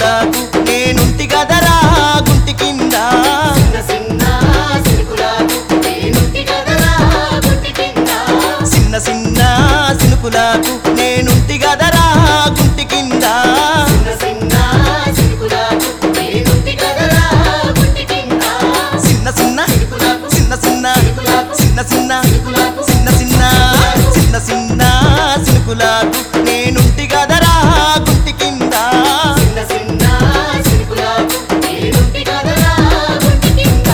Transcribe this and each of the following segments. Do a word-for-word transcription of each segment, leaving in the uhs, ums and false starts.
సినుకులకు నేనుంటి గదరా గుంటి కింద చిన్న చిన్న సినుకులకు నేనుంటి గదరా గుంటి కింద చిన్న చిన్న సినుకులకు నేనుంటి గదరా గుంటి కింద చిన్న చిన్న సినుకులకు నేనుంటి గదరా గుంటి కింద చిన్న చిన్న సినుకులకు చిన్న చిన్న సినుకులకు చిన్న చిన్న సినుకులకు చిన్న చిన్న చిన్న చిన్న సినుకులకు నేనుంటి గదరా గుంటి కింద చిన్న చిన్న సినుకులకు నేనుంటి గదరా గుంటి కింద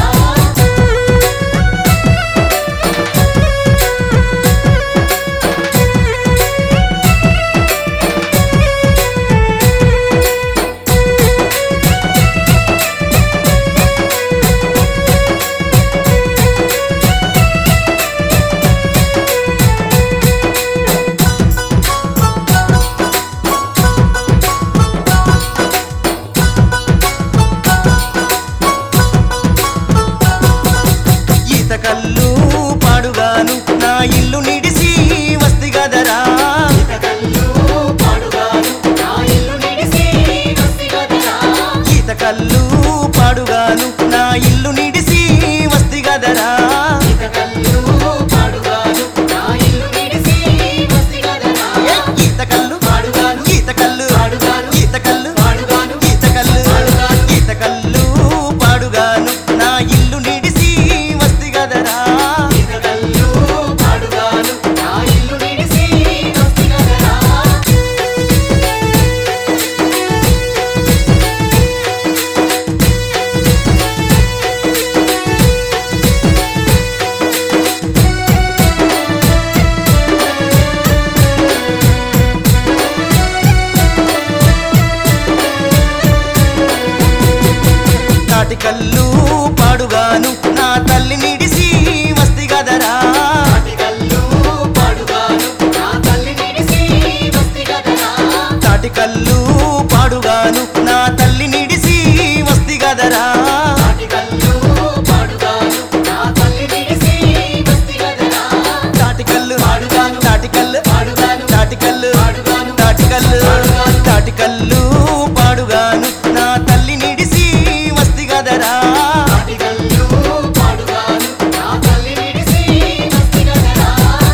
ఈత కళ్ళు పాడుగాను నా ఇల్లు నిడిసి వస్తి గదరా కళ్ళు పాడుగాను నా ఇల్లు నిడిసి వస్తి గదరా ఈత కళ్ళు పాడుగాను నా ఇల్లు నిడిసి వస్తి గదరా కళ్ళు పాడుగాను నా ఇల్లు నిడిసి వస్తి గదరా ఏ ఈత కళ్ళు పాడుగాను ఈత కళ్ళు పాడుగాను ఈత కళ్ళు పాడుగాను ఈత కళ్ళు పాడుగాను ఈత కళ్ళు పాడుగాను నా ఇల్లు నిడిసి వస్తి గదరా కళ్ళు పాడుగాను నా ఇల్లు నిడిసి వస్తి గదరా తాటి కళ్ళు పాడుగాను నా తల్లి నిడిసి వస్తి గదరా కళ్ళు పాడుగాను నా తల్లి నిడిసి వస్తి గదరా తాటి కళ్ళు పాడుగాను నా తల్లి నిడిసి వస్తి గదరా కళ్ళు పాడుగాను నా తల్లి నిడిసి వస్తి గదరా తాటి కళ్ళు పాడుగాను తాటి కళ్ళు పాడుగాను తాటి కళ్ళు పాడుగాను తాటి కళ్ళు తాటి కళ్ళు పాడుగాను నా తల్లి నిడిసి వస్తి గదరా కళ్ళు పాడుగాను నా తల్లి నిడిసి వస్తి గదరా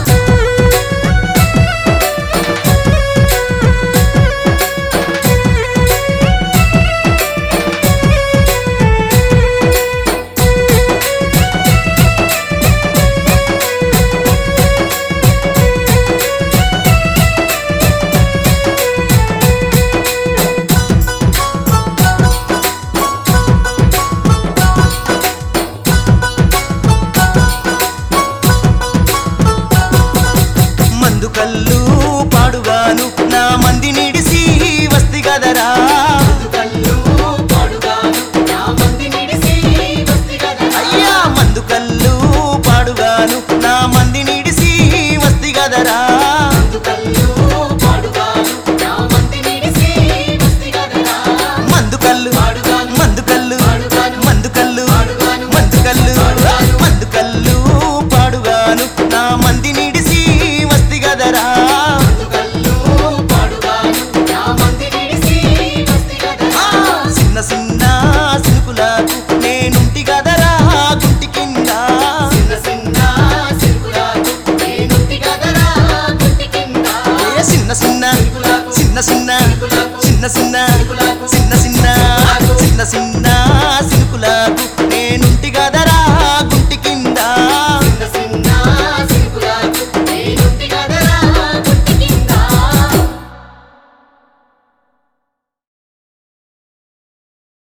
మందు కళ్ళు పాడుగాను నా మంది నిడిసి వస్తి గదరా కళ్ళు పాడుగాను నా మంది నిడిసి వస్తి గదరా అయ్యా మందు కళ్ళు పాడుగాను నా మంది నిడిసి వస్తి గదరా కళ్ళు పాడుగాను నా మంది నిడిసి వస్తి గదరా మందు కళ్ళు పాడుగాను మందు కళ్ళు పాడుగాను మందు కళ్ళు పాడుగాను మందు కళ్ళు పాడుగాను మందు కళ్ళు పాడుగాను నా మంది నిడిసి వస్తి గదరా కళ్ళు పాడుగాను నా మంది నిడిసి వస్తి గదరా చిన్న చిన్న సినుకులకు నేనుంటి గదరా గుంటి కింద చిన్న చిన్న సినుకులకు నేనుంటి గదరా గుంటి కింద ఏ చిన్న చిన్న చిన్న చిన్న చిన్న చిన్న చిన్న చిన్న చిన్న చిన్న సినుకులకు నేనుంటి గదరా